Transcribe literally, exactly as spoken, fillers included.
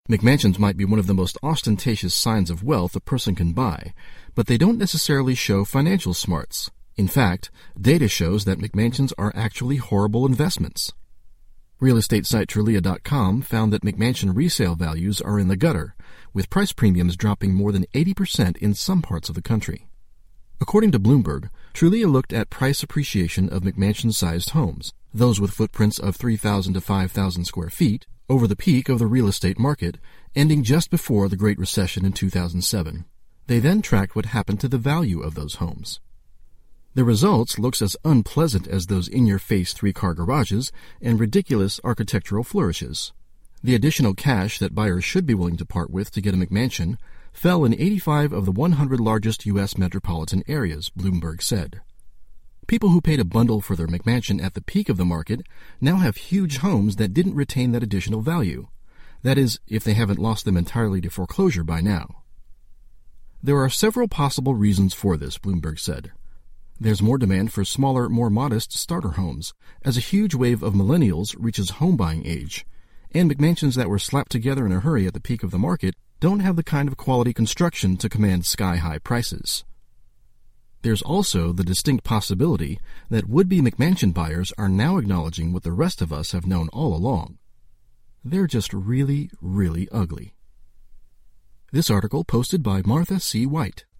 McMansions might be one of the most ostentatious signs of wealth a person can buy, but they don't necessarily show financial smarts. In fact, data shows that McMansions are actually horrible investments. Real estate site Trulia dot com found that McMansion resale values are in the gutter, with price premiums dropping more than eighty percent in some parts of the country. According to Bloomberg, Trulia looked at price appreciation of McMansion-sized homes, those with footprints of three thousand to five thousand square feet, over the peak of the real estate market, ending just before the Great Recession in two thousand seven. They then tracked what happened to the value of those homes. The results looks as unpleasant as those in-your-face three-car garages and ridiculous architectural flourishes. The additional cash that buyers should be willing to part with to get a McMansion fell in eighty-five of the one hundred largest U S metropolitan areas, Bloomberg said. People who paid a bundle for their McMansion at the peak of the market now have huge homes that didn't retain that additional value. That is, if they haven't lost them entirely to foreclosure by now. There are several possible reasons for this, Bloomberg said. There's more demand for smaller, more modest starter homes, as a huge wave of millennials reaches home buying age, and McMansions that were slapped together in a hurry at the peak of the market don't have the kind of quality construction to command sky-high prices. There's also the distinct possibility that would-be McMansion buyers are now acknowledging what the rest of us have known all along. They're just really, really ugly. This article posted by Martha C. White.